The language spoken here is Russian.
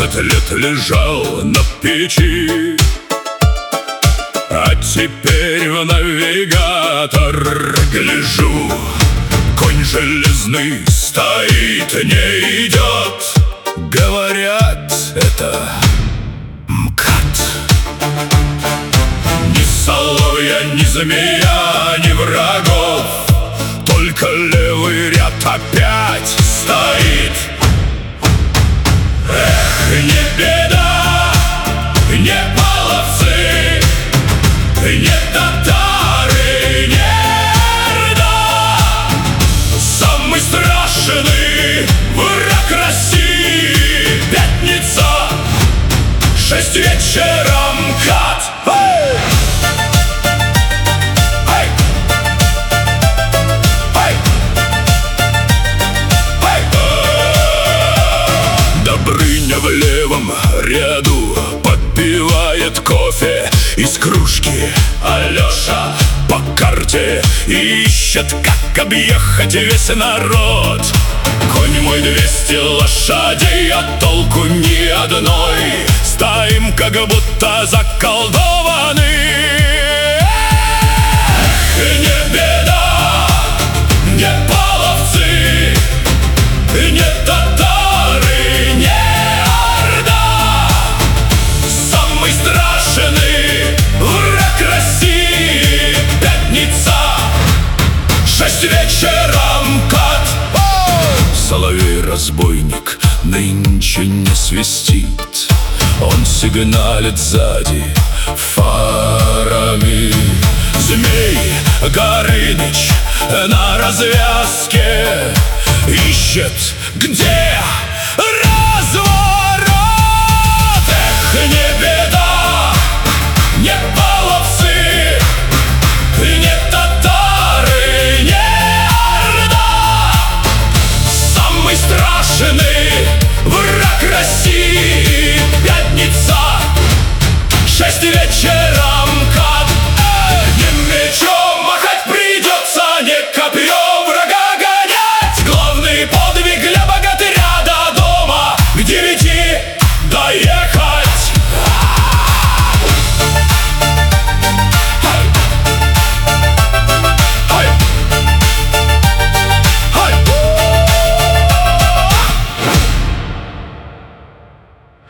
20 лет лежал на печи, а теперь в навигатор гляжу. Конь железный стоит, не идет. Говорят, это МКАД. Ни соловья, ни змея, ни врагов, только левый ряд опять стоит. Эх, не беда, не половцы, не татары, не орда. Самый страшный враг России — пятница, 6 вечера, МКАД. Добрыня в левом ряду подпивает кофе из кружки. Алеша по карте ищет, как объехать весь народ. Конь мой 200 лошадей, а толку ни одной. Стоим, как будто заколдованы. Эх, не беда, не половцы, не татары, не орда. Самый страшный враг России — пятница, 6 вечера, МКАД. Соловей-разбойник нынче не свистит, он сигналит сзади фарами. Змей Горыныч на развязке ищет, где